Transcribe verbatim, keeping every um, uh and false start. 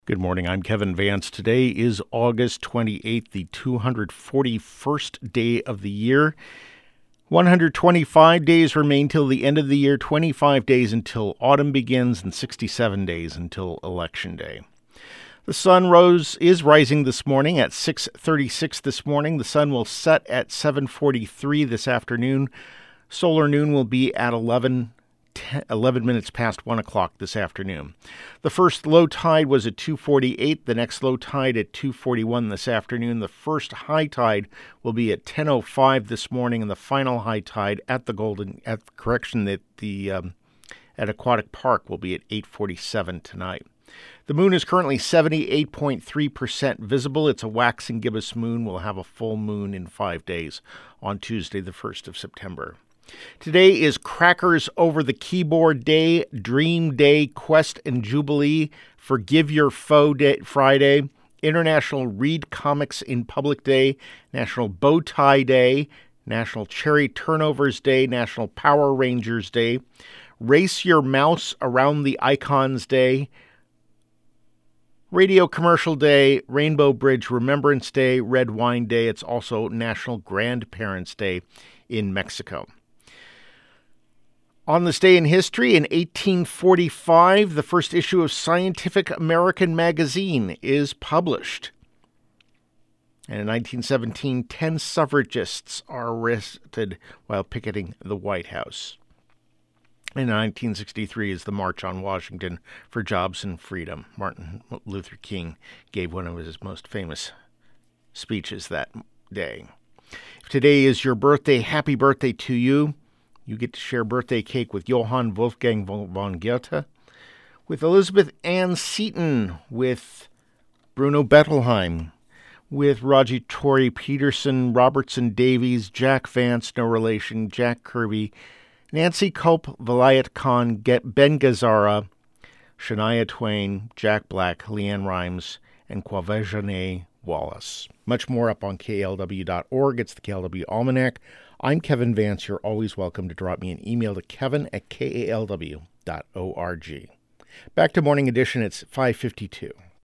Good morning, I'm Kevin Vance. Today is August twenty-eighth, the two hundred forty-first day of the year. one hundred twenty-five days remain till the end of the year, twenty-five days until autumn begins, and sixty-seven days until Election Day. The sun rose is rising this morning at six thirty-six this morning. The sun will set at seven forty-three this afternoon. Solar noon will be at eleven eleven minutes past one o'clock this afternoon. The first low tide was at two forty-eight, the next low tide at two forty-one this afternoon. The first high tide will be at ten oh five this morning, and the final high tide at the Golden, at correction, that the um, at Aquatic Park will be at eight forty-seven tonight. The moon is currently seventy-eight point three percent visible. It's a waxing gibbous moon. We'll have a full moon in five days on Tuesday, the first of September. Today is Crackers Over the Keyboard Day, Dream Day, Quest and Jubilee, Forgive Your Foe Day, Friday, International Read Comics in Public Day, National Bow Tie Day, National Cherry Turnovers Day, National Power Rangers Day, Race Your Mouse Around the Icons Day, Radio Commercial Day, Rainbow Bridge Remembrance Day, Red Wine Day. It's also National Grandparents' Day in Mexico. On this day in history, in eighteen forty-five, the first issue of Scientific American magazine is published. And in nineteen seventeen, ten suffragists are arrested while picketing the White House. In nineteen sixty-three is the March on Washington for Jobs and Freedom. Martin Luther King gave one of his most famous speeches that day. If today is your birthday, happy birthday to you. You get to share birthday cake with Johann Wolfgang von Goethe, with Elizabeth Ann Seton, with Bruno Bettelheim, with Roger Tory Peterson, Robertson Davies, Jack Vance, no relation, Jack Kirby, Nancy Culp, Vilayat Khan, Ben Gazzara, Shania Twain, Jack Black, Leanne Rimes, and Quavejane Wallace. Much more up on K L W dot org. It's the K L W Almanac. I'm Kevin Vance. You're always welcome to drop me an email to kevin at K A L W dot org. Back to Morning Edition. It's five fifty-two.